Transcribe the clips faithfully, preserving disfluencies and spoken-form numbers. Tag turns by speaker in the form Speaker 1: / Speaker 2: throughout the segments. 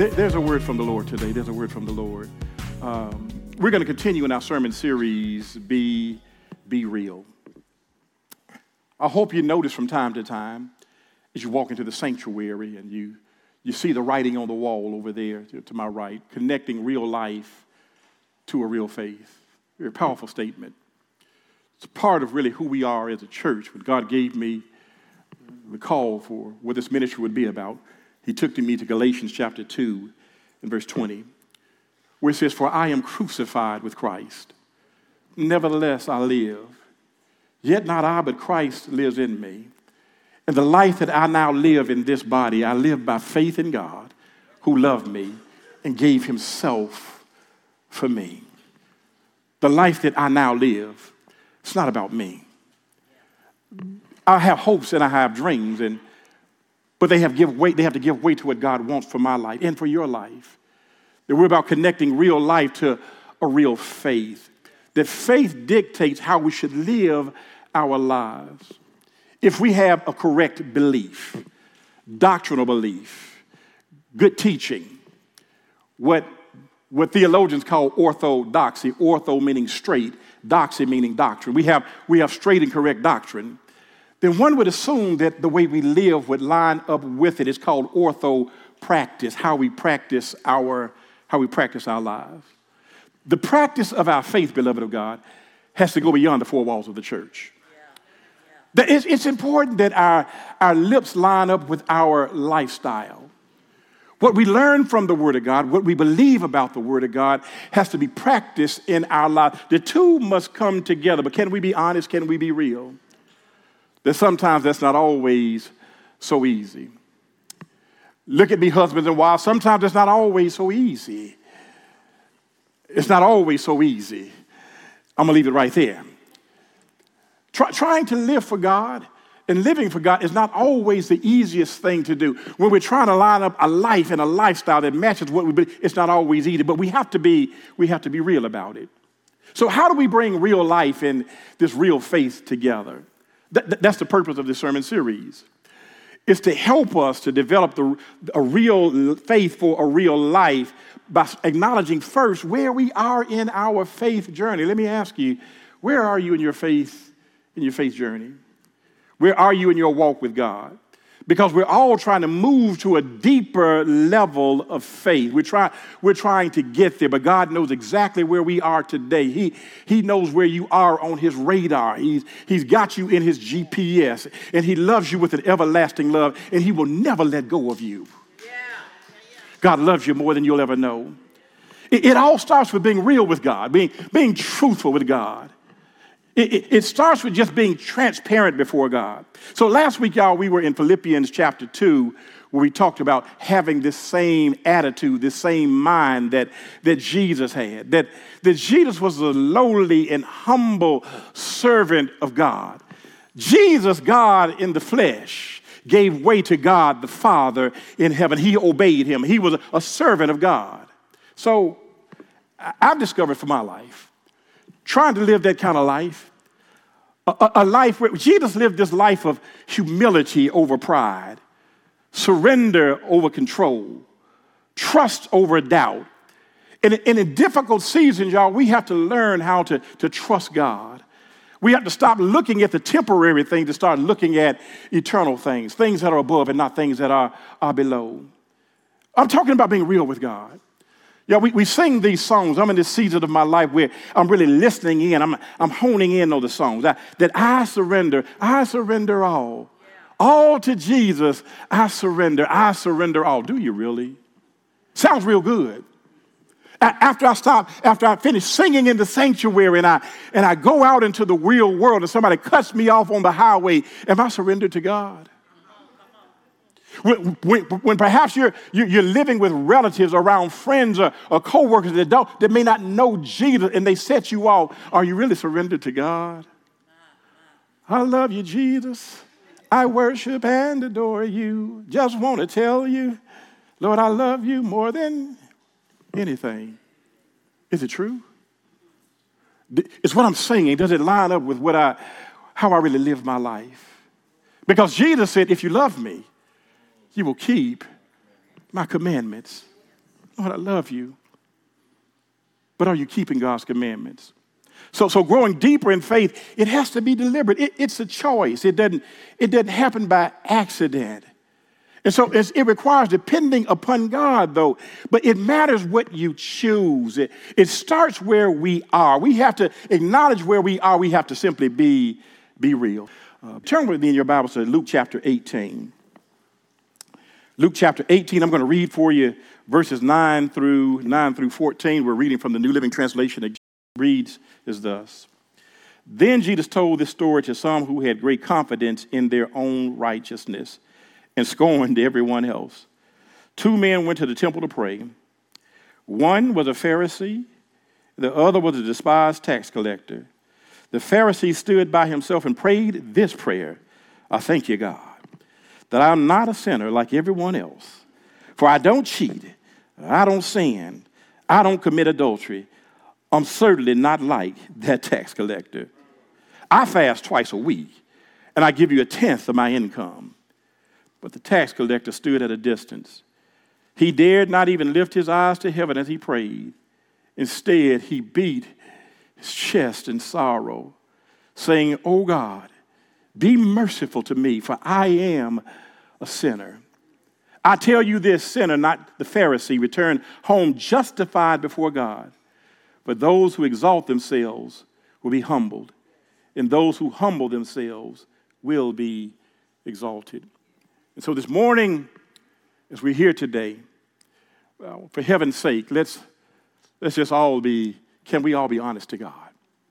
Speaker 1: there, there's a word from the Lord today. There's a word from the Lord. Um, we're going to continue in our sermon series, Be, Be Real. I hope you notice from time to time as you walk into the sanctuary and you, you see the writing on the wall over there to, to my right, connecting real life to a real faith. Very powerful statement. It's part of really who we are as a church. When God gave me the call for what this ministry would be about, he took me to Galatians chapter two and verse twenty, where it says, "For I am crucified with Christ. Nevertheless I live. Yet not I, but Christ lives in me. And the life that I now live in this body, I live by faith in God, who loved me and gave himself for me." The life that I now live, it's not about me. I have hopes and I have dreams, and but they have give way, they have to give way to what God wants for my life and for your life. That we're about connecting real life to a real faith. That faith dictates how we should live our lives. If we have a correct belief, doctrinal belief, good teaching, what, what theologians call orthodoxy, ortho meaning straight, doxy meaning doctrine. We have, we have straight and correct doctrine. Then one would assume that the way we live would line up with it. It's called ortho practice, how we practice our, how we practice our lives. The practice of our faith, beloved of God, has to go beyond the four walls of the church. Yeah. Yeah. It's, it's important that our, our lips line up with our lifestyle. What we learn from the Word of God, what we believe about the Word of God, has to be practiced in our lives. The two must come together, but can we be honest? Can we be real? That sometimes that's not always so easy. Look at me, husbands and wives. Sometimes it's not always so easy. It's not always so easy. I'm going to leave it right there. Try, trying to live for God and living for God is not always the easiest thing to do. When we're trying to line up a life and a lifestyle that matches what we believe, it's not always easy, but we have to be, we have to be real about it. So how do we bring real life and this real faith together? That, that's the purpose of this sermon series. It's to help us to develop the, a real faith for a real life by acknowledging first where we are in our faith journey. Let me ask you, where are you in your faith, in your faith journey? Where are you in your walk with God? Because we're all trying to move to a deeper level of faith. We're, try, we're trying to get there, but God knows exactly where we are today. He, he knows where you are on his radar. He's, he's got you in his G P S, and he loves you with an everlasting love, and he will never let go of you. Yeah. God loves you more than you'll ever know. It, it all starts with being real with God, being, being truthful with God. It, it, it starts with just being transparent before God. So last week, y'all, we were in Philippians chapter two, where we talked about having this same attitude, this same mind that, that Jesus had, that, that Jesus was a lowly and humble servant of God. Jesus, God in the flesh, gave way to God the Father in heaven. He obeyed him. He was a, a servant of God. So I've discovered for my life, trying to live that kind of life, a, a life where Jesus lived this life of humility over pride, surrender over control, trust over doubt. And in, in difficult seasons, y'all, we have to learn how to, to trust God. We have to stop looking at the temporary things to start looking at eternal things, things that are above and not things that are, are below. I'm talking about being real with God. Yeah, we, we sing these songs. I'm in this season of my life where I'm really listening in. I'm, I'm honing in on the songs. I, that I surrender. I surrender all. Yeah. All to Jesus. I surrender. I surrender all. Do you really? Sounds real good. After I stop, after I finish singing in the sanctuary and I, and I go out into the real world and somebody cuts me off on the highway, am I surrendered to God? When, when, when perhaps you're, you're living with relatives around friends or, or co-workers that, don't, that may not know Jesus and they set you off, are you really surrendered to God? I love you, Jesus. I worship and adore you. Just want to tell you, Lord, I love you more than anything. Is it true? It's what I'm saying. Does it line up with what I, how I really live my life? Because Jesus said, if you love me, you will keep my commandments. Lord, I love you. But are you keeping God's commandments? So, so growing deeper in faith, it has to be deliberate. It, it's a choice. It doesn't, it doesn't happen by accident. And so it's, it requires depending upon God, though. But it matters what you choose. It, it starts where we are. We have to acknowledge where we are. We have to simply be, be real. Uh, turn with me in your Bible to Luke chapter eighteen. Luke chapter eighteen, I'm going to read for you verses nine through nine through fourteen. We're reading from the New Living Translation. It reads as thus. Then Jesus told this story to some who had great confidence in their own righteousness and scorned everyone else. Two men went to the temple to pray. One was a Pharisee, the other was a despised tax collector. The Pharisee stood by himself and prayed this prayer: I thank you, God, that I'm not a sinner like everyone else. For I don't cheat, I don't sin, I don't commit adultery. I'm certainly not like that tax collector. I fast twice a week, and I give you a tenth of my income. But the tax collector stood at a distance. He dared not even lift his eyes to heaven as he prayed. Instead, he beat his chest in sorrow, saying, "Oh God, be merciful to me, for I am a sinner." I tell you, this sinner, not the Pharisee, returned home justified before God. But those who exalt themselves will be humbled, and those who humble themselves will be exalted. And so this morning, as we're here today, well, for heaven's sake, let's, let's just all be, can we all be honest to God?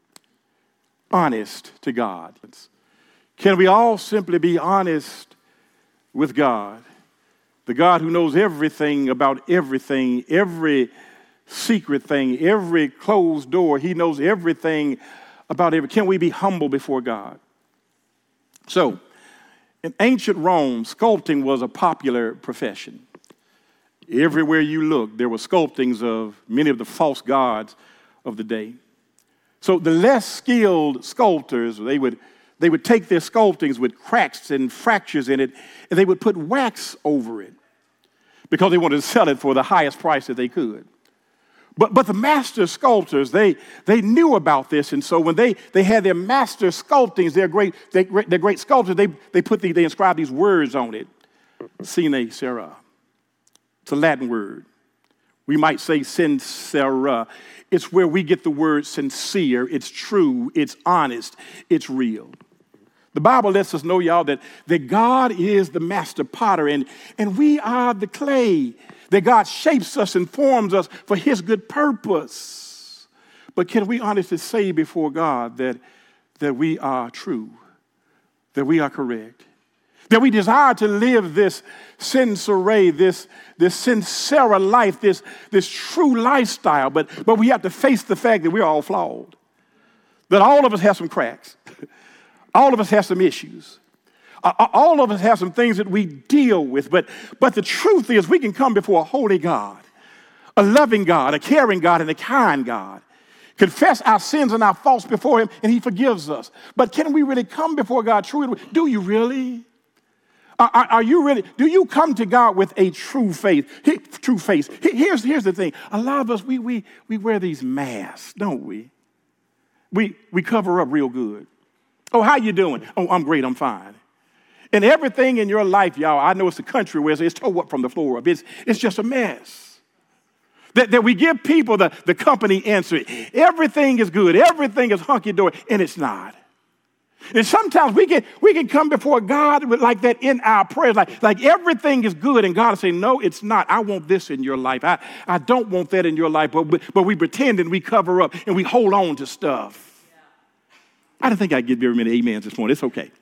Speaker 1: Honest to God. Can we all simply be honest with God? The God who knows everything about everything, every secret thing, every closed door. He knows everything about everything. Can we be humble before God? So, in ancient Rome, sculpting was a popular profession. Everywhere you looked, there were sculptings of many of the false gods of the day. So the less skilled sculptors, they would, they would take their sculptings with cracks and fractures in it, and they would put wax over it because they wanted to sell it for the highest price that they could. But, but the master sculptors, they, they knew about this, and so when they, they had their master sculptings, their great, they, their great sculptors, they, they, put the, they inscribed these words on it. Sine cera. It's a Latin word. We might say sincera. It's where we get the word sincere. It's true. It's honest. It's real. The Bible lets us know, y'all, that, that God is the master potter, and, and we are the clay. That God shapes us and forms us for his good purpose. But can we honestly say before God that, that we are true, that we are correct, that we desire to live this sincere, this, this sincere life, this, this true lifestyle, but, but we have to face the fact that we're all flawed, that all of us have some cracks, all of us have some issues. Uh, all of us have some things that we deal with, but, but the truth is we can come before a holy God, a loving God, a caring God, and a kind God, confess our sins and our faults before him, and he forgives us. But can we really come before God truly? Do you really? Are, are, are you really? Do you come to God with a true faith? He, true faith. He, here's, here's the thing. A lot of us, we, we, we wear these masks, don't we? We, we cover up real good. Oh, how you doing? Oh, I'm great, I'm fine. And everything in your life, y'all, I know it's a country where it's tore up from the floor up. It's, it's just a mess. That, that we give people the, the company answer. Everything is good. Everything is hunky-dory, and it's not. And sometimes we can, we can come before God with like that in our prayers, like, like everything is good, and God will say, no, it's not. I want this in your life. I, I don't want that in your life, but, but we pretend and we cover up, and we hold on to stuff. Yeah. I didn't think I'd get very many amens this morning. It's okay.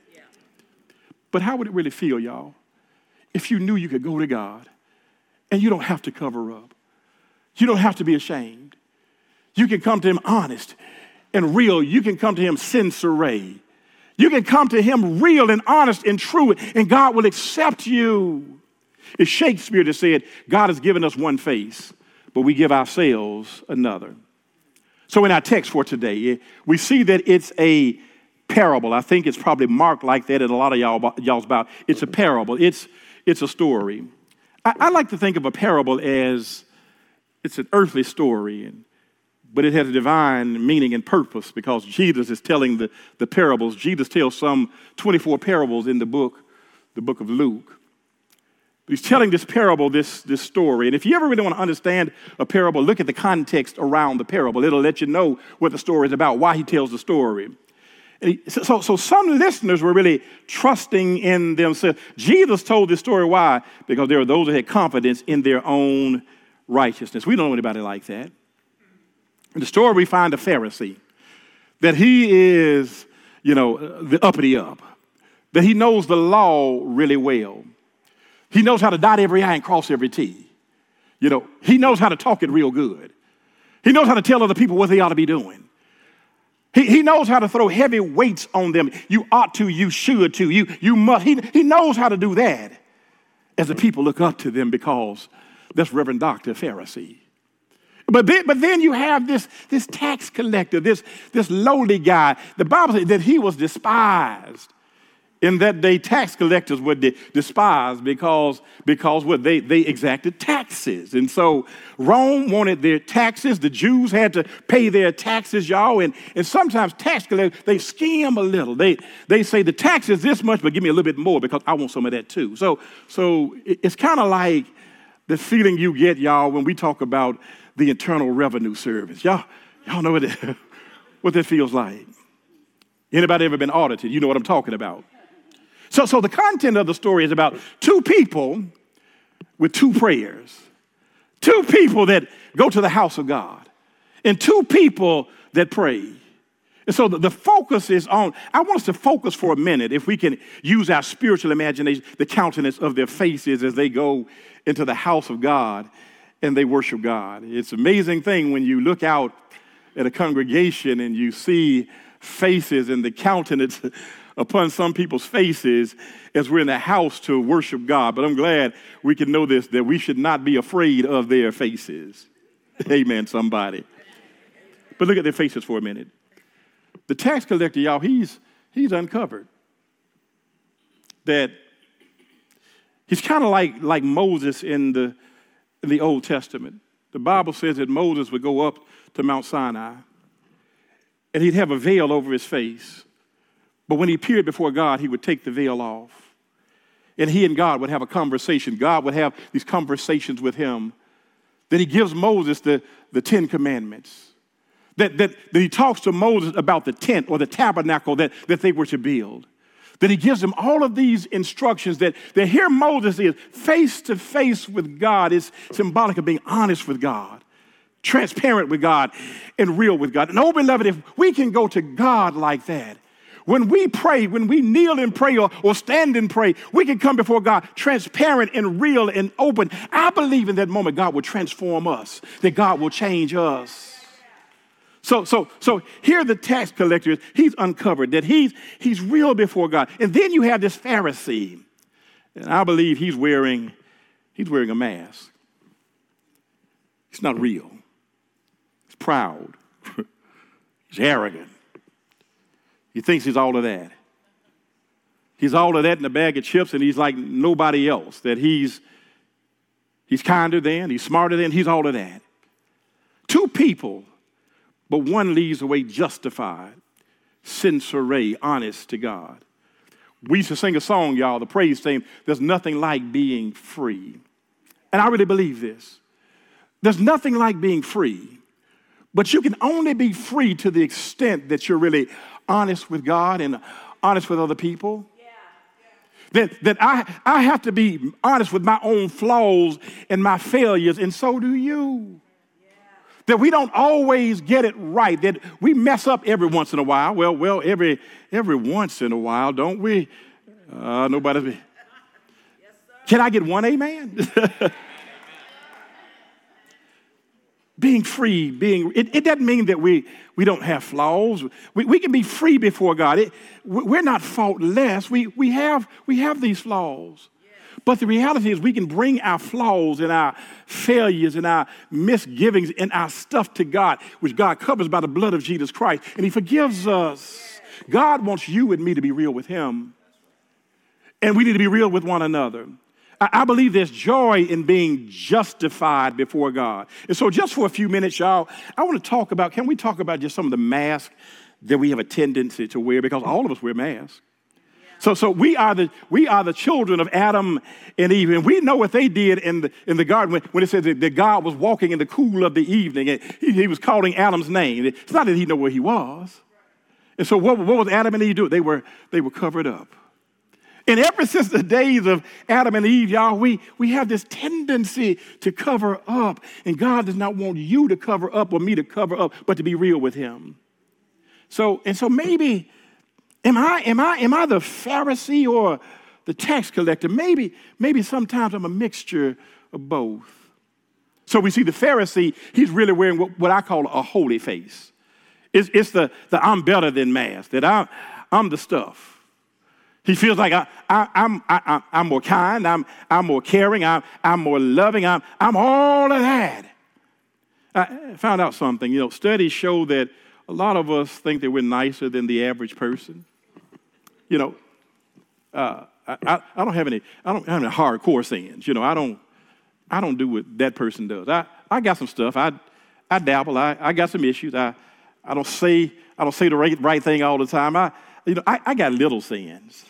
Speaker 1: But how would it really feel, y'all, if you knew you could go to God and you don't have to cover up? You don't have to be ashamed. You can come to him honest and real. You can come to him sincere. You can come to him real and honest and true, and God will accept you. It's Shakespeare that said, God has given us one face, but we give ourselves another. So in our text for today, we see that it's a parable. I think it's probably marked like that in a lot of y'all, y'all's Bible. It's a parable. It's, it's a story. I, I like to think of a parable as, it's an earthly story, and, but it has a divine meaning and purpose because Jesus is telling the, the parables. Jesus tells some twenty-four parables in the book, the book of Luke. He's telling this parable, this, this story. And if you ever really want to understand a parable, look at the context around the parable. It'll let you know what the story is about, why he tells the story. And he, so, so some listeners were really trusting in themselves. Jesus told this story. Why? Because there were those who had confidence in their own righteousness. We don't know anybody like that. In the story, we find a Pharisee, that he is, you know, the uppity up, that he knows the law really well. He knows how to dot every I and cross every T. You know, he knows how to talk it real good. He knows how to tell other people what they ought to be doing. He, he knows how to throw heavy weights on them. You ought to, you should to, you, you must. He, he knows how to do that as the people look up to them because that's Reverend Doctor Pharisee. But then, but then you have this, this tax collector, this, this lowly guy. The Bible says that he was despised. In that day, tax collectors were de- despised because, because what they, they exacted taxes. And so Rome wanted their taxes. The Jews had to pay their taxes, y'all. And, and sometimes tax collectors, they skim a little. They, they say the tax is this much, but give me a little bit more because I want some of that too. So, so it's kind of like the feeling you get, y'all, when we talk about the Internal Revenue Service. Y'all, y'all know what, it, what that feels like. Anybody ever been audited? You know what I'm talking about. So, so the content of the story is about two people with two prayers, two people that go to the house of God, and two people that pray. And so the, the focus is on, I want us to focus for a minute, if we can use our spiritual imagination, the countenance of their faces as they go into the house of God and they worship God. It's an amazing thing when you look out at a congregation and you see faces and the countenance upon some people's faces as we're in the house to worship God. But I'm glad we can know this, that we should not be afraid of their faces. Amen, somebody. But look at their faces for a minute. The tax collector, y'all, he's, he's uncovered that he's kind of like, like Moses in the, in the Old Testament. The Bible says that Moses would go up to Mount Sinai and he'd have a veil over his face. But when he appeared before God, he would take the veil off. And he and God would have a conversation. God would have these conversations with him. That he gives Moses the, the Ten Commandments. That, that, that he talks to Moses about the tent or the tabernacle that, that they were to build. That he gives him all of these instructions that, that here Moses is face to face with God. Is symbolic of being honest with God, transparent with God, and real with God. And oh, beloved, if we can go to God like that, when we pray, when we kneel and pray or, or stand and pray, we can come before God transparent and real and open. I believe in that moment God will transform us, that God will change us. So, so, so here the tax collector is, he's uncovered, that he's, he's real before God. And then you have this Pharisee, and I believe he's wearing, he's wearing a mask. He's not real. He's proud. He's arrogant. He thinks he's all of that. He's all of that in a bag of chips, and he's like nobody else, that he's, he's kinder than, he's smarter than, he's all of that. Two people, but one leaves away justified, sincere, honest to God. We used to sing a song, y'all, the praise team, there's nothing like being free. And I really believe this. There's nothing like being free, but you can only be free to the extent that you're really honest with God and honest with other people. Yeah, yeah. That, that I, I have to be honest with my own flaws and my failures, and so do you. Yeah. That we don't always get it right, that we mess up every once in a while. Well, well, every every once in a while, don't we? Uh, nobody. Yes, can I get one amen? Being free, being it, it doesn't mean that we, we don't have flaws. We, we can be free before God. It, we're not faultless. We, we, have, we have these flaws. Yeah. But the reality is we can bring our flaws and our failures and our misgivings and our stuff to God, which God covers by the blood of Jesus Christ, and he forgives us. Yeah. God wants you and me to be real with him. And we need to be real with one another. I, I believe there's joy in being justified before God. And so just for a few minutes, y'all, I want to talk about, can we talk about just some of the masks that we have a tendency to wear? Because all of us wear masks. So, so we are the we are the children of Adam and Eve, and we know what they did in the in the garden when, when it says that, that God was walking in the cool of the evening, and he, he was calling Adam's name. It's not that he knew where he was, and so what, what was Adam and Eve doing? They were they were covered up. And ever since the days of Adam and Eve, y'all, we we have this tendency to cover up, and God does not want you to cover up or me to cover up, but to be real with Him. So and so maybe. Am I, am I, am I the Pharisee or the tax collector? Maybe, maybe sometimes I'm a mixture of both. So we see the Pharisee, he's really wearing what, what I call a holy face. It's, it's the, the I'm better than mask, that I, I'm the stuff. He feels like I, I, I'm, I, I'm more kind, I'm, I'm more caring, I'm, I'm more loving, I'm, I'm all of that. I found out something, you know, studies show that a lot of us think that we're nicer than the average person. You know, uh, I, I don't have any, I don't have any hardcore sins. You know, I don't, I don't do what that person does. I, I got some stuff. I, I dabble. I, I got some issues. I, I don't say, I don't say the right, right thing all the time. I, you know, I, I got little sins.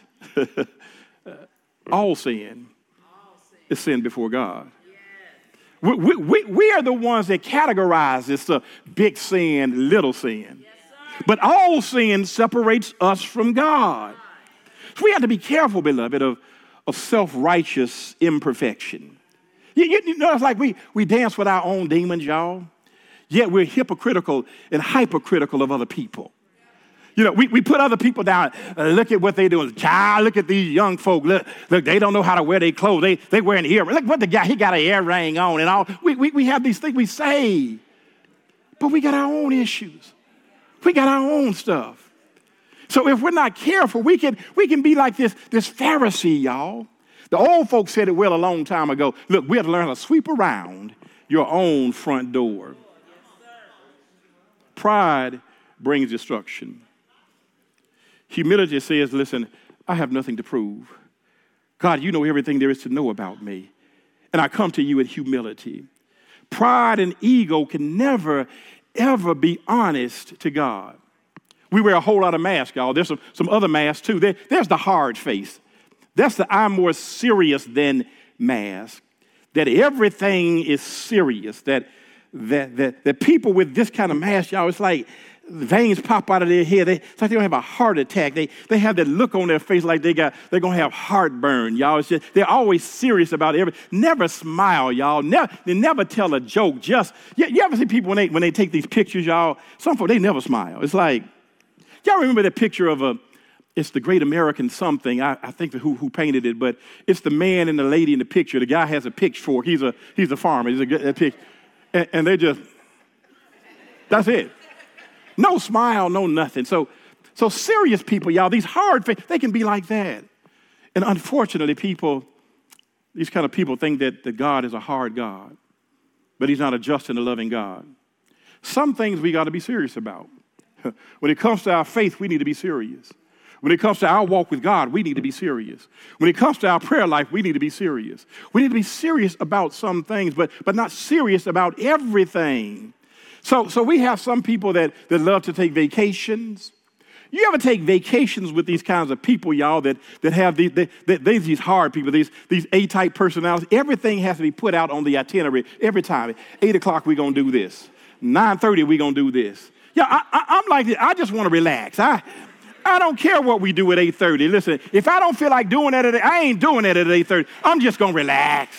Speaker 1: All sin is sin before God. We, we, we, we are the ones that categorize this stuff, big sin, little sin. Yes, but all sin separates us from God. So we have to be careful, beloved, of, of self-righteous imperfection. You, you, you know, it's like we, we dance with our own demons, y'all, yet we're hypocritical and hypercritical of other people. You know, we, we put other people down. Uh, look at what they're doing. Child, look at these young folk. Look, look, they don't know how to wear their clothes. They they wearing earrings. Look what the guy, he got an earring on and all. We, we, we have these things we say, but we got our own issues. We got our own stuff. So if we're not careful, we can we can be like this, this Pharisee, y'all. The old folks said it well a long time ago. Look, we have to learn how to sweep around your own front door. Pride brings destruction. Humility says, listen, I have nothing to prove. God, you know everything there is to know about me. And I come to you in humility. Pride and ego can never, ever be honest to God. We wear a whole lot of masks, y'all. There's some, some other masks, too. There, there's the hard face. That's the I'm more serious than mask. That everything is serious. That, that, that, that people with this kind of mask, y'all, it's like veins pop out of their head. They, it's like they don't have a heart attack. They, they have that look on their face like they got, they're going to have heartburn, y'all. It's just, they're always serious about everything. Never smile, y'all. Never, they never tell a joke. Just, you, you ever see people when they, when they take these pictures, y'all, some folks, they never smile. It's like, y'all remember that picture of a, it's the Great American something. I, I think who, who painted it, but it's the man and the lady in the picture. The guy has a pitchfork. He's a, he's a farmer. He's a, a pitch, and, and they just, that's it. No smile, no nothing. So, so serious people, y'all, these hard things, they can be like that. And unfortunately, people, these kind of people think that, that God is a hard God, but he's not a just and a loving God. Some things we got to be serious about. When it comes to our faith, we need to be serious. When it comes to our walk with God, we need to be serious. When it comes to our prayer life, we need to be serious. We need to be serious about some things, but, but not serious about everything. So, so we have some people that, that love to take vacations. You ever take vacations with these kinds of people, y'all, that, that have these, they, they, these, these hard people, these, these A-type personalities? Everything has to be put out on the itinerary every time. eight o'clock, we're going to do this. nine thirty, we're going to do this. Yeah, I, I, I'm like this. I just want to relax. I, I don't care what we do at eight thirty. Listen, if I don't feel like doing that, at, I ain't doing it at eight thirty. I'm just going to relax.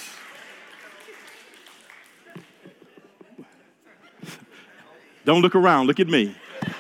Speaker 1: Don't look around. Look at me.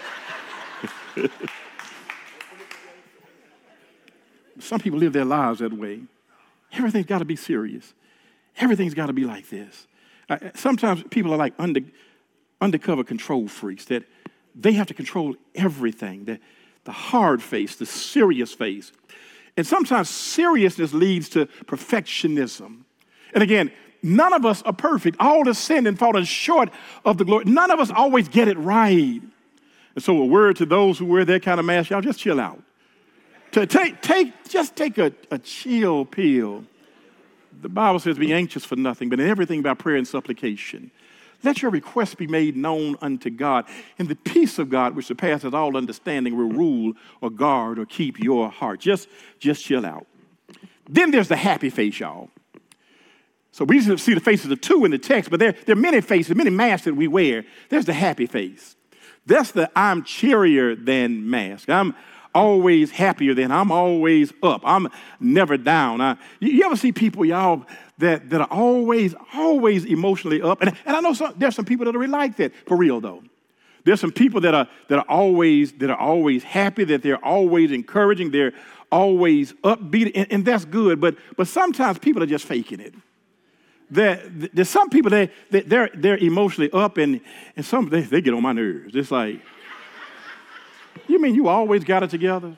Speaker 1: Some people live their lives that way. Everything's got to be serious. Everything's got to be like this. Uh, sometimes people are like under, undercover control freaks that they have to control everything. The, the hard face, the serious face. And sometimes seriousness leads to perfectionism. And again, none of us are perfect. All have sinned and fallen short of the glory. None of us always get it right. And so a word to those who wear that kind of mask, y'all just chill out. To take, take, just take a, a chill pill. The Bible says, be anxious for nothing, but in everything by prayer and supplication. Let your requests be made known unto God, and the peace of God, which surpasses all understanding, will rule or guard or keep your heart. Just, just chill out. Then there's the happy face, y'all. So we usually see the faces of two in the text, but there, there are many faces, many masks that we wear. There's the happy face. That's the I'm cheerier than mask. I'm always happier than, I'm always up. I'm never down. I, you, you ever see people, y'all, that, that are always, always emotionally up? And, and I know some, there's some people that are really like that, for real though. There's some people that are that are always that are always happy, that they're always encouraging, they're always upbeat, and, and that's good. But but sometimes people are just faking it. There, there's some people that they, they're they're emotionally up, and and some they, they get on my nerves. It's like, you mean you always got it together?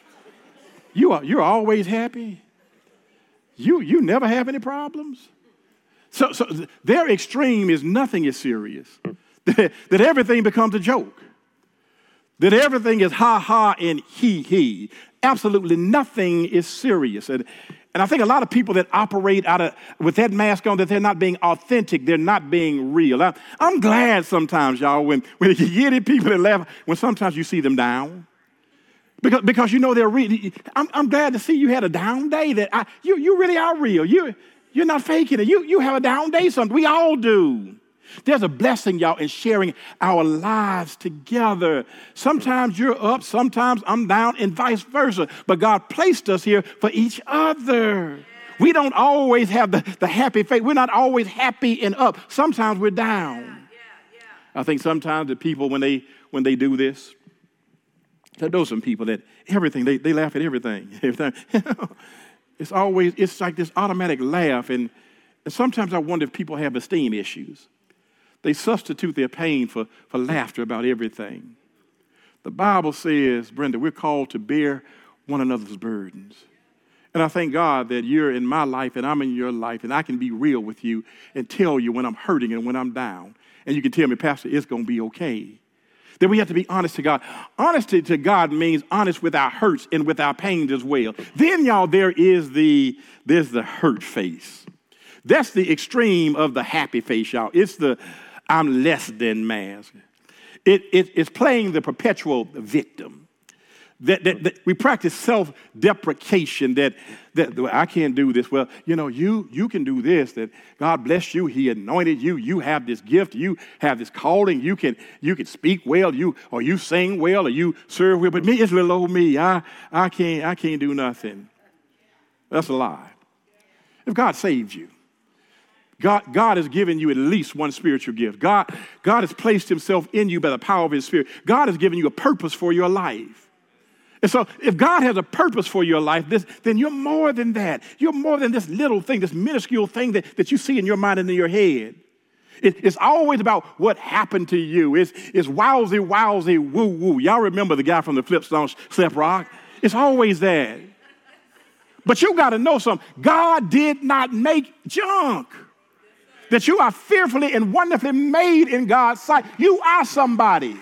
Speaker 1: You are you're always happy. You you never have any problems. So so their extreme is nothing is serious. That, that everything becomes a joke. That everything is ha ha and he he. Absolutely nothing is serious. And And I think a lot of people that operate out of with that mask on, that they're not being authentic, they're not being real. I, I'm glad sometimes, y'all, when, when you get the people that laugh, when sometimes you see them down. Because, because you know they're real. I'm, I'm glad to see you had a down day. That I, you, you really are real. You, you're not faking it. You, you have a down day sometimes. We all do. There's a blessing, y'all, in sharing our lives together. Sometimes you're up, sometimes I'm down, and vice versa. But God placed us here for each other. We don't always have the, the happy face. We're not always happy and up. Sometimes we're down. Yeah, yeah, yeah. I think sometimes the people, when they when they do this, I know some people that everything, they, they laugh at everything. It's always, it's like this automatic laugh. And, and sometimes I wonder if people have esteem issues. They substitute their pain for, for laughter about everything. The Bible says, Brenda, we're called to bear one another's burdens. And I thank God that you're in my life and I'm in your life, and I can be real with you and tell you when I'm hurting and when I'm down. And you can tell me, Pastor, it's going to be okay. That we have to be honest to God. Honesty to God means honest with our hurts and with our pains as well. Then, y'all, there is the, there's the hurt face. That's the extreme of the happy face, y'all. It's the I'm less than mask. It, it, it's playing the perpetual victim. That, that, that we practice self-deprecation, that, that well, I can't do this. Well, you know, you, you can do this, that God bless you. He anointed you. You have this gift. You have this calling. You can, you can speak well, you, or you sing well, or you serve well. But me, it's little old me. I, I, can't, I can't do nothing. That's a lie. If God saved you, God, God has given you at least one spiritual gift. God, God has placed himself in you by the power of his spirit. God has given you a purpose for your life. And so if God has a purpose for your life, this, then you're more than that. You're more than this little thing, this minuscule thing that, that you see in your mind and in your head. It, it's always about what happened to you. It's, it's wowsy, wowsy, woo, woo. Y'all remember the guy from the Flintstones, Slap Rock? It's always that. But you got to know something. God did not make junk. That you are fearfully and wonderfully made in God's sight. You are somebody.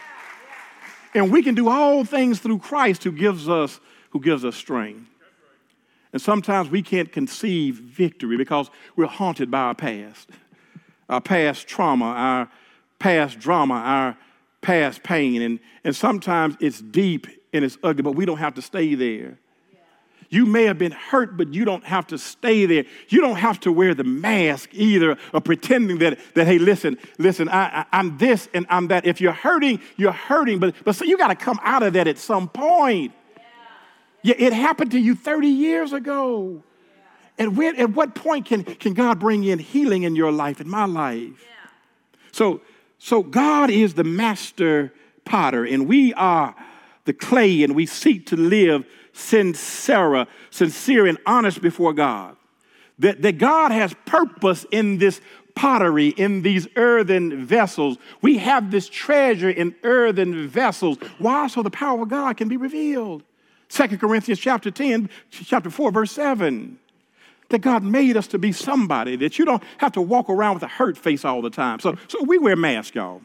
Speaker 1: And we can do all things through Christ who gives us, who gives us strength. And sometimes we can't conceive victory because we're haunted by our past. Our past trauma, our past drama, our past pain. And, and sometimes it's deep and it's ugly, but we don't have to stay there. You may have been hurt, but you don't have to stay there. You don't have to wear the mask either, or pretending that, that hey, listen, listen, I, I, I'm this and I'm that. If you're hurting, you're hurting, but, but so you got to come out of that at some point. Yeah, yeah, it happened to you thirty years ago. Yeah. And when, at what point can, can God bring in healing in your life, in my life? Yeah. So, so God is the master potter, and we are the clay, and we seek to live sincere, sincere and honest before God. That, that God has purpose in this pottery, in these earthen vessels. We have this treasure in earthen vessels. Why? So the power of God can be revealed. Second Corinthians chapter ten, chapter four, verse seven. That God made us to be somebody, that you don't have to walk around with a hurt face all the time. So, so we wear masks, y'all.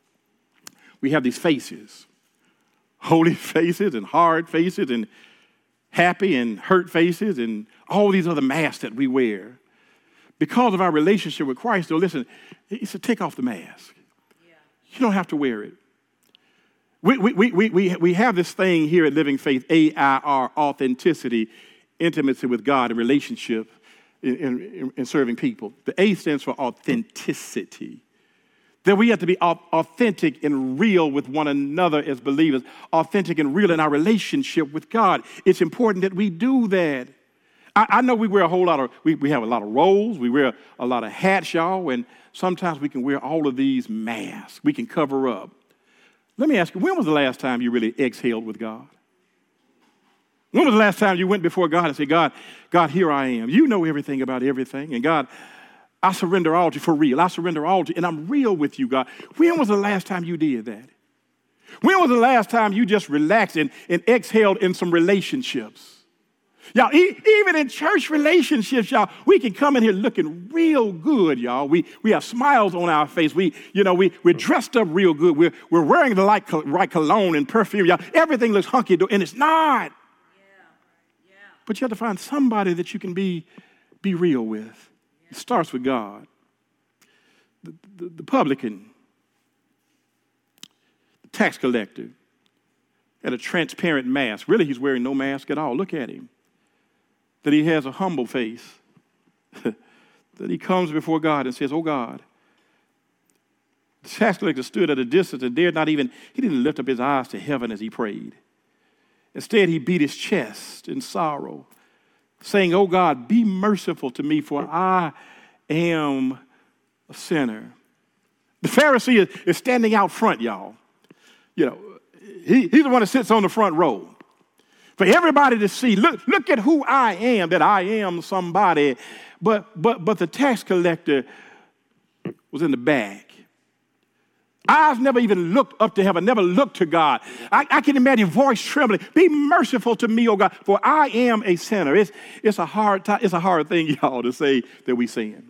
Speaker 1: We have these faces. Holy faces and hard faces and happy and hurt faces and all these other masks that we wear. Because of our relationship with Christ, though, listen, he said, take off the mask. Yeah. You don't have to wear it. We, we, we, we, we have this thing here at Living Faith, A I R, authenticity, intimacy with God, and relationship in, in, in serving people. The A stands for authenticity. That we have to be authentic and real with one another as believers, authentic and real in our relationship with God. It's important that we do that. I, I know we wear a whole lot of, we, we have a lot of roles, we wear a lot of hats, y'all, and sometimes we can wear all of these masks. We can cover up. Let me ask you, when was the last time you really exhaled with God? When was the last time you went before God and said, God, God, here I am. You know everything about everything, and God, I surrender all to you for real. I surrender all to you, and I'm real with you, God. When was the last time you did that? When was the last time you just relaxed and, and exhaled in some relationships? Y'all, e- even in church relationships, y'all, we can come in here looking real good, y'all. We we have smiles on our face. We, you know, we, we're dressed up real good. We're, we're wearing the right, right cologne and perfume, y'all. Everything looks hunky-dory, and it's not. Yeah. Yeah. But you have to find somebody that you can be, be real with. It starts with God. The, the, the publican, the tax collector, had a transparent mask. Really, he's wearing no mask at all. Look at him. That he has a humble face. That he comes before God and says, oh God. The tax collector stood at a distance and dared not even, he didn't lift up his eyes to heaven as he prayed. Instead, he beat his chest in sorrow, saying, oh God, be merciful to me, for I am a sinner. The Pharisee is, is standing out front, y'all. You know, he, he's the one that sits on the front row. For everybody to see, look, look at who I am, that I am somebody. But but but the tax collector was in the back. Eyes never even looked up to heaven, never looked to God. I, I can imagine voice trembling. Be merciful to me, oh God, for I am a sinner. It's, it's a hard time, it's a hard thing, y'all, to say that we sin.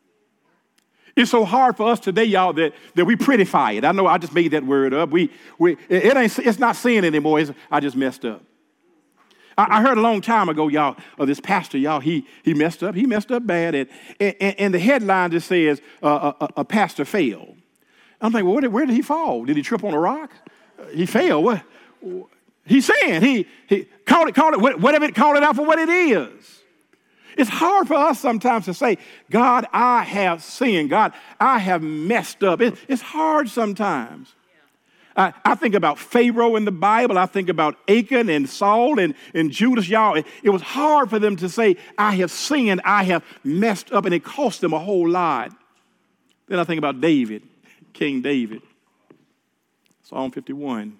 Speaker 1: It's so hard for us today, y'all, that, that we prettify it. I know I just made that word up. We we it ain't it's not sin anymore. It's, I just messed up. I, I heard a long time ago, y'all, of this pastor, y'all, he he messed up. He messed up bad. And, and, and the headline just says, uh, a, a pastor failed. I'm like, well, where did, where did he fall? Did he trip on a rock? Uh, he fell. What? He's saying he he called it, called it, whatever it, called it out for what it is. It's hard for us sometimes to say, God, I have sinned. God, I have messed up. It, it's hard sometimes. I, I think about Pharaoh in the Bible. I think about Achan and Saul and, and Judas, y'all. It, it was hard for them to say, I have sinned. I have messed up, and it cost them a whole lot. Then I think about David. King David, Psalm fifty-one.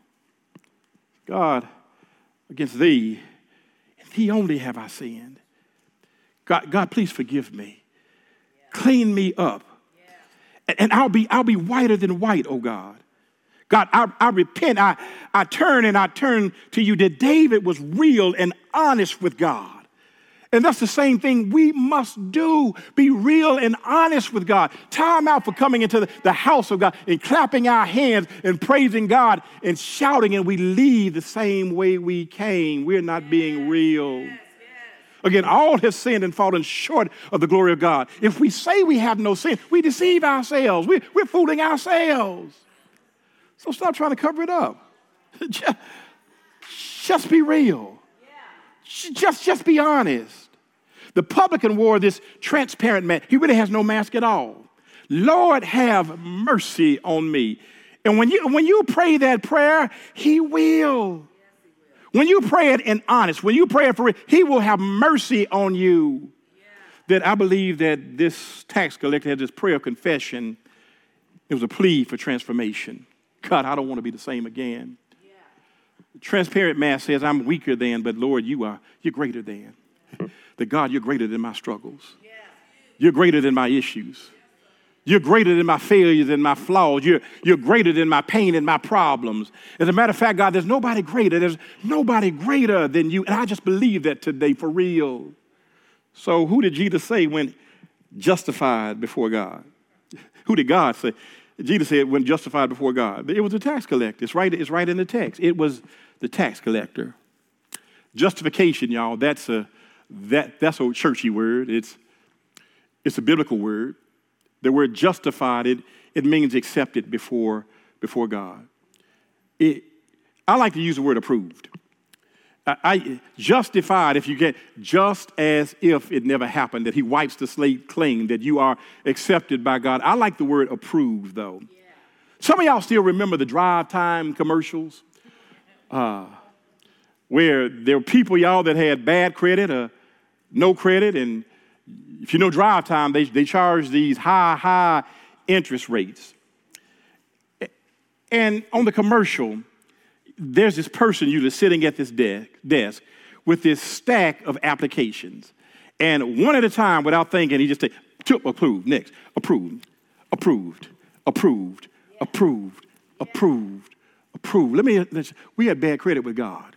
Speaker 1: God, against thee, and thee only have I sinned. God, God, please forgive me. Yeah. Clean me up. Yeah. And, and I'll be, I'll be whiter than white, oh God. God, I, I repent. I, I turn and I turn to you. That David was real and honest with God. And that's the same thing we must do. Be real and honest with God. Time out for coming into the, the house of God and clapping our hands and praising God and shouting, and we leave the same way we came. We're not being real. Yes, yes. Again, all have sinned and fallen short of the glory of God. If we say we have no sin, we deceive ourselves. We, we're fooling ourselves. So stop trying to cover it up. Just, just be real. Just, just be honest. The publican wore this transparent mask. He really has no mask at all. Lord, have mercy on me. And when you, when you pray that prayer, he will. When you pray it in honest, when you pray it for real, he will have mercy on you. Yeah. That I believe that this tax collector had this prayer of confession. It was a plea for transformation. God, I don't want to be the same again. Yeah. The transparent mask says, I'm weaker than, but Lord, you are, you're greater than. That God, you're greater than my struggles. Yeah. You're greater than my issues. You're greater than my failures and my flaws. You're, you're greater than my pain and my problems. As a matter of fact, God, there's nobody greater. There's nobody greater than you. And I just believe that today for real. So who did Jesus say when justified before God? Who did God say? Jesus said when justified before God. It was the tax collector. It's right, it's right in the text. It was the tax collector. Justification, y'all, that's a, that, that's a churchy word. It's, it's a biblical word. The word justified, it, it means accepted before, before God. It, I like to use the word approved. I, I justified, if you get just as if it never happened, that he wipes the slate clean, that you are accepted by God. I like the word approved, though. Yeah. Some of y'all still remember the drive time commercials uh, where there were people, y'all, that had bad credit or no credit, and if you know drive time, they, they charge these high, high interest rates. And on the commercial, there's this person usually sitting at this desk, desk with this stack of applications. And one at a time, without thinking, he just say, approved, next, approved, approved, approved, approved, approved, approved. Let me, let's, we had bad credit with God.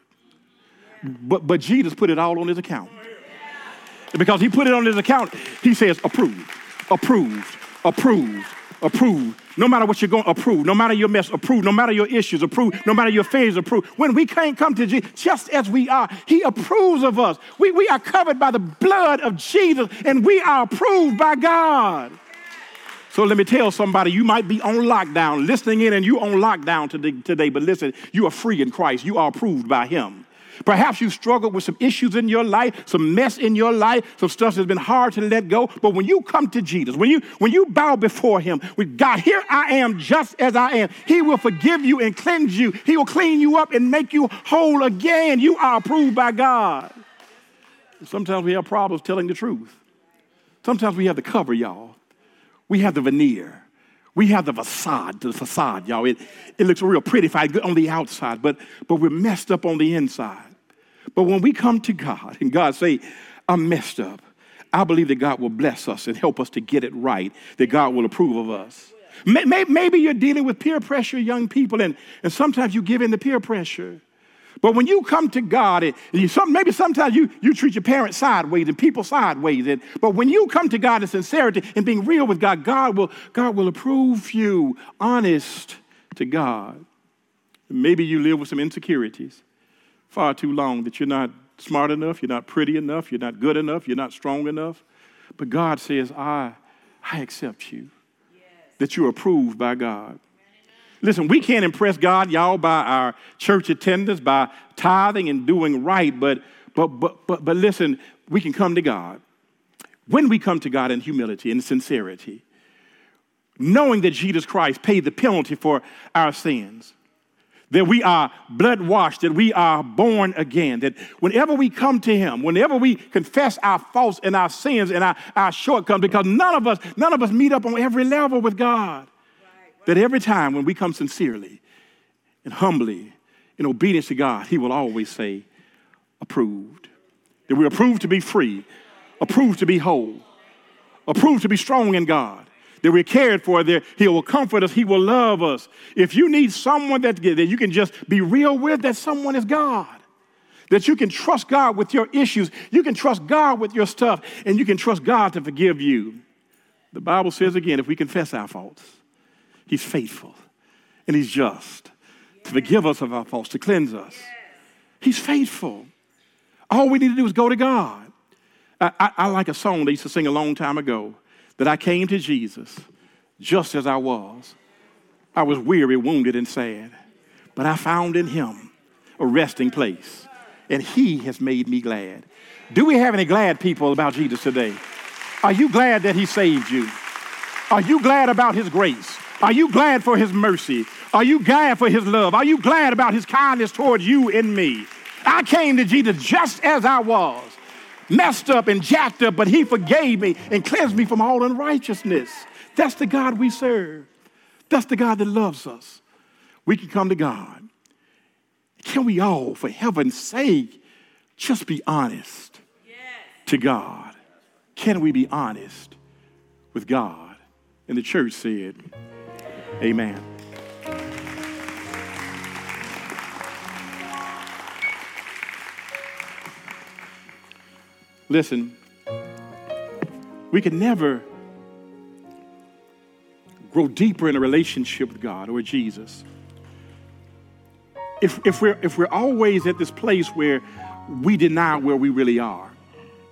Speaker 1: But, but Jesus put it all on his account. Because he put it on his account, he says approved, approved, approved, approved. No matter what you're going, approved. No matter your mess, approved. No matter your issues, approved. No matter your failures, approved. When we can't come to Jesus, just as we are, he approves of us. We, we are covered by the blood of Jesus, and we are approved by God. So let me tell somebody, you might be on lockdown, listening in, and you on lockdown today, today, but listen, you are free in Christ. You are approved by him. Perhaps you struggled with some issues in your life, some mess in your life, some stuff that's been hard to let go. But when you come to Jesus, when you when you bow before him, with God, here I am just as I am, he will forgive you and cleanse you. He will clean you up and make you whole again. You are approved by God. Sometimes we have problems telling the truth. Sometimes we have the cover, y'all. We have the veneer. We have the facade, the facade, y'all. It, it looks real pretty on the outside, but, but we're messed up on the inside. But when we come to God and God say, I'm messed up, I believe that God will bless us and help us to get it right, that God will approve of us. Maybe you're dealing with peer pressure, young people, and, and sometimes you give in to peer pressure. But when you come to God, and you, some, maybe sometimes you, you treat your parents sideways and people sideways. And, but when you come to God in sincerity and being real with God, God will, God will approve you, honest to God. Maybe you live with some insecurities far too long, that you're not smart enough, you're not pretty enough, you're not good enough, you're not strong enough. But God says, I, I accept you, yes. That you're approved by God. Listen, we can't impress God, y'all, by our church attendance, by tithing and doing right, but, but, but, but, but listen, we can come to God. When we come to God in humility and sincerity, knowing that Jesus Christ paid the penalty for our sins, that we are blood washed, that we are born again, that whenever we come to him, whenever we confess our faults and our sins and our, our shortcomings, because none of us, none of us meet up on every level with God. That every time when we come sincerely and humbly in obedience to God, he will always say, approved. That we're approved to be free, approved to be whole, approved to be strong in God. That we're cared for, that he will comfort us, he will love us. If you need someone that, that you can just be real with, that someone is God. That you can trust God with your issues, you can trust God with your stuff, and you can trust God to forgive you. The Bible says again, if we confess our faults, he's faithful and he's just to forgive us of our faults, to cleanse us. He's faithful. All we need to do is go to God. I, I, I like a song they used to sing a long time ago, that I came to Jesus just as I was. I was weary, wounded, and sad, but I found in him a resting place, and he has made me glad. Do we have any glad people about Jesus today? Are you glad that he saved you? Are you glad about his grace? Are you glad for his mercy? Are you glad for his love? Are you glad about his kindness towards you and me? I came to Jesus just as I was, messed up and jacked up, but he forgave me and cleansed me from all unrighteousness. That's the God we serve. That's the God that loves us. We can come to God. Can we all, for heaven's sake, just be honest yes. to God? Can we be honest with God? And the church said, amen. Listen, we can never grow deeper in a relationship with God or Jesus if, if, we're, if we're always at this place where we deny where we really are.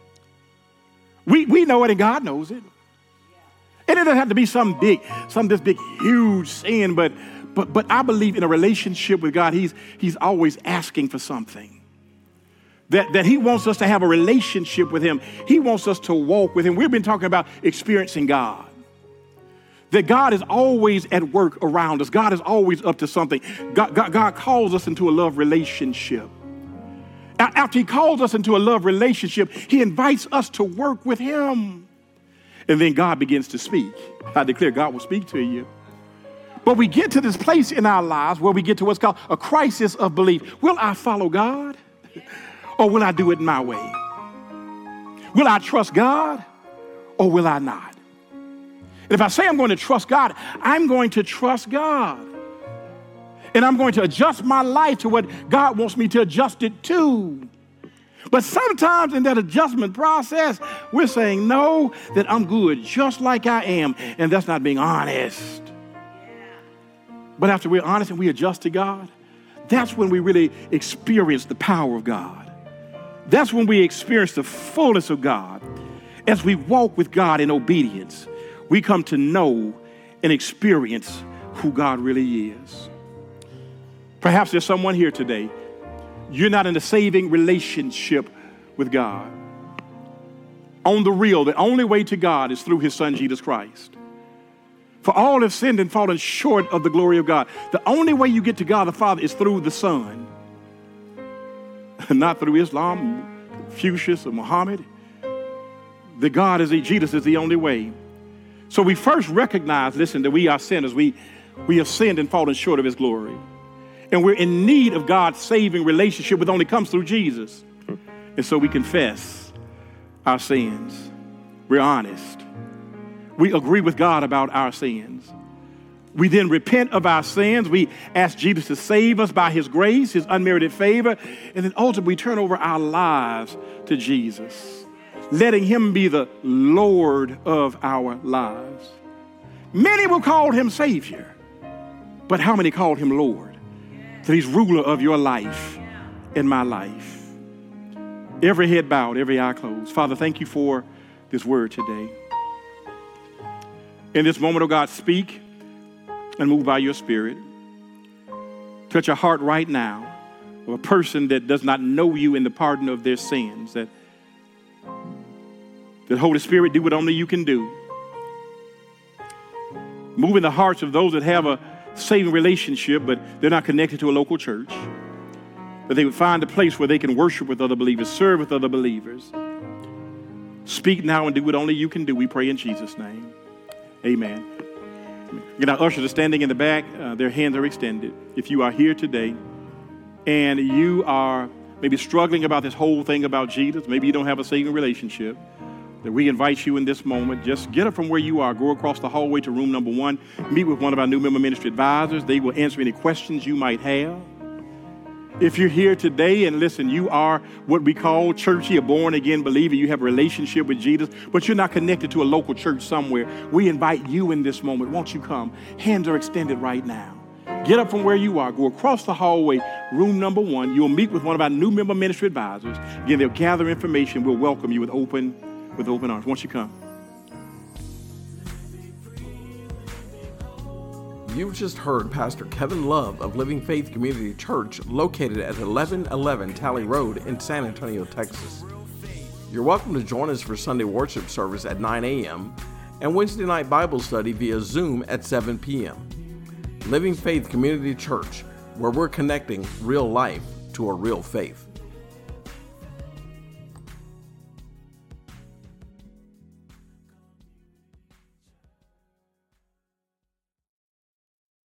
Speaker 1: We, we know it and God knows it. And it doesn't have to be some big, some this big, huge sin, but but but I believe in a relationship with God, he's, he's always asking for something. That, that he wants us to have a relationship with him. He wants us to walk with him. We've been talking about experiencing God. That God is always at work around us. God is always up to something. God, God, God calls us into a love relationship. After he calls us into a love relationship, he invites us to work with him. And then God begins to speak. I declare God will speak to you. But we get to this place in our lives where we get to what's called a crisis of belief. Will I follow God? Or will I do it my way? Will I trust God or will I not? And if I say I'm going to trust God, I'm going to trust God. And I'm going to adjust my life to what God wants me to adjust it to. But sometimes in that adjustment process, we're saying, no, that I'm good just like I am. And that's not being honest. But after we're honest and we adjust to God, that's when we really experience the power of God. That's when we experience the fullness of God. As we walk with God in obedience, we come to know and experience who God really is. Perhaps there's someone here today, you're not in a saving relationship with God. On the real, the only way to God is through his son, Jesus Christ. For all have sinned and fallen short of the glory of God. The only way you get to God the Father is through the Son. Not through Islam, Confucius, or Muhammad. The God is, Jesus is the only way. So we first recognize, listen, that we are sinners. We, we have sinned and fallen short of his glory. And we're in need of God's saving relationship, which only comes through Jesus. And so we confess our sins. We're honest. We agree with God about our sins. We then repent of our sins. We ask Jesus to save us by his grace, his unmerited favor. And then ultimately we turn over our lives to Jesus, letting him be the Lord of our lives. Many will call him Savior, but how many called him Lord? That he's ruler of your life and my life. Every head bowed, every eye closed. Father, thank you for this word today. In this moment, oh God, speak and move by your Spirit. Touch a heart right now of a person that does not know you in the pardon of their sins. That the Holy Spirit, do what only you can do. Move in the hearts of those that have a saving relationship, but they're not connected to a local church. That they would find a place where they can worship with other believers, serve with other believers. Speak now and do what only you can do. We pray in Jesus' name. Amen. Again, our ushers are standing in the back. Uh, their hands are extended. If you are here today and you are maybe struggling about this whole thing about Jesus, maybe you don't have a saving relationship, that we invite you in this moment, just get up from where you are, go across the hallway to room number one, meet with one of our new member ministry advisors. They will answer any questions you might have. If you're here today and listen, you are what we call churchy, a born-again believer. You have a relationship with Jesus, but you're not connected to a local church somewhere. We invite you in this moment. Won't you come? Hands are extended right now. Get up from where you are. Go across the hallway, room number one. You'll meet with one of our new member ministry advisors. Again, they'll gather information. We'll welcome you with open, with open arms. Won't you come?
Speaker 2: You've just heard Pastor Kevin Love of Living Faith Community Church, located at eleven eleven Talley Road in San Antonio, Texas. You're welcome to join us for Sunday worship service at nine a.m. and Wednesday night Bible study via Zoom at seven p.m. Living Faith Community Church, where we're connecting real life to a real faith.